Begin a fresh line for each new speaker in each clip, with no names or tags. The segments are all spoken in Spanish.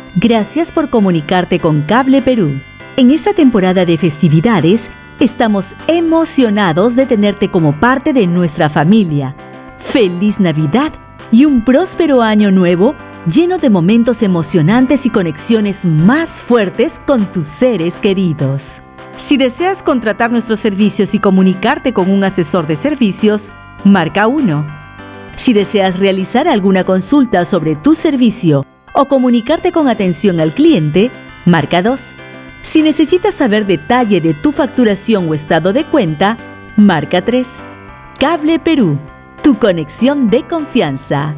Gracias por comunicarte con Cable Perú. En esta temporada de festividades, estamos emocionados de tenerte como parte de nuestra familia. ¡Feliz Navidad y un próspero año nuevo lleno de momentos emocionantes y conexiones más fuertes con tus seres queridos! Si deseas contratar nuestros servicios y comunicarte con un asesor de servicios, marca 1. Si deseas realizar alguna consulta sobre tu servicio o comunicarte con atención al cliente, marca 2. Si necesitas saber detalle de tu facturación o estado de cuenta, marca 3. Cable Perú, tu conexión de confianza.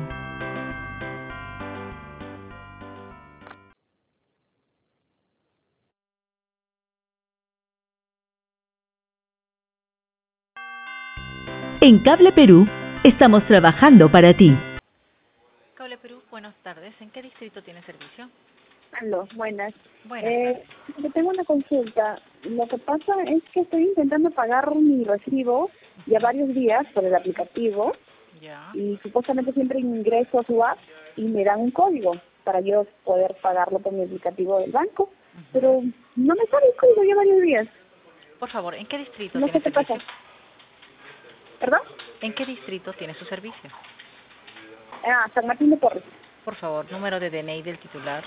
En Cable Perú, estamos trabajando para ti.
Cable Perú, buenas tardes. ¿En qué distrito tiene servicio?
Aló, buenas.
Buenas.
Yo tengo una consulta. Lo que pasa es que estoy intentando pagar mi recibo ya varios días por el aplicativo
Ya.
y supuestamente siempre ingreso a su app y me dan un código para yo poder pagarlo por mi aplicativo del banco, pero no me sale el código ya varios días.
Por favor, ¿en qué distrito
No
tiene
sé qué
servicio?
pasa. ¿Perdón?
¿En qué distrito tiene su servicio?
San Martín de Porres.
Por favor, número de DNI del titular.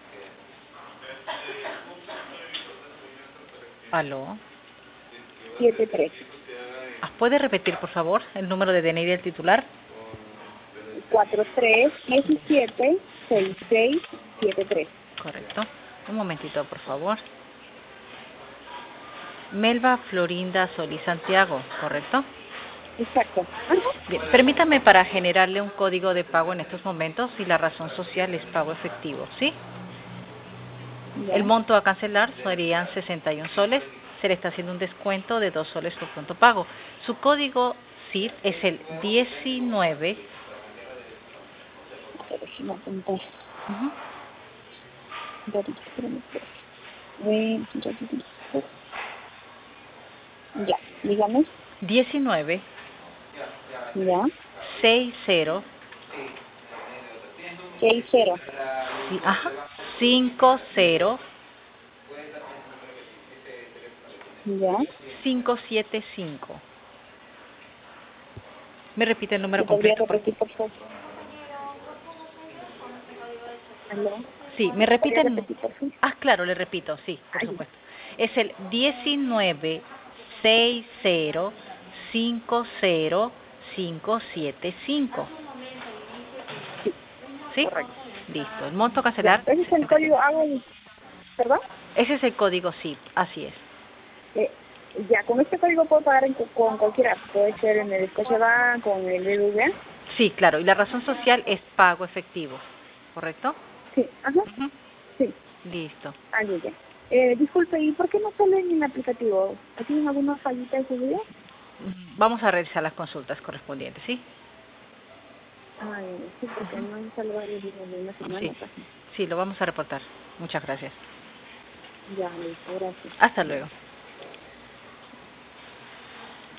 ¿Aló?
73.
¿Puede repetir, por favor, el número de DNI del titular?
43176673.
Correcto. Un momentito, por favor. Melba Florinda Solís Santiago, ¿correcto?
Exacto.
Bien, permítame para generarle un código de pago en estos momentos y la razón social es pago efectivo, ¿sí?
Ya.
El monto a cancelar serían 61 soles. Se le está haciendo un descuento de 2 soles por pronto pago. Su código CIF es el 19.
A ver, déjame apuntar.
Ujú.
Ya, dígame.
19
Ya.
60
60.
sí, 50
Ya.
575. ¿Me repite el número
¿Me podría
completo?
repetir, por favor? ¿Aló?
Sí, me repite
¿Podría
el...
repetir, por favor?
Claro, le repito, sí, por
Ay.
supuesto. Es el 19 60 50 575. ¿Sí?
Correcto.
Listo. El monto a
Ya.
cancelar.
Ese es el código, ¿perdón?
Ese es el código SIP, así es.
Ya, con este código puedo pagar con cualquier app. Puede ser en el Scotiabank, con el BBVA.
Sí, claro. Y la razón social es pago efectivo, ¿correcto?
Sí, ajá.
Ujú.
Sí.
Listo.
Ya. Disculpe, ¿y por qué no sale en el aplicativo? ¿Tienen alguna fallita de seguridad?
Vamos a realizar las consultas correspondientes, ¿sí?
Sí, porque no han salido varios días de una semana
Sí,
casi.
sí, lo vamos a reportar. Muchas gracias.
Ya, listo, gracias.
Hasta luego.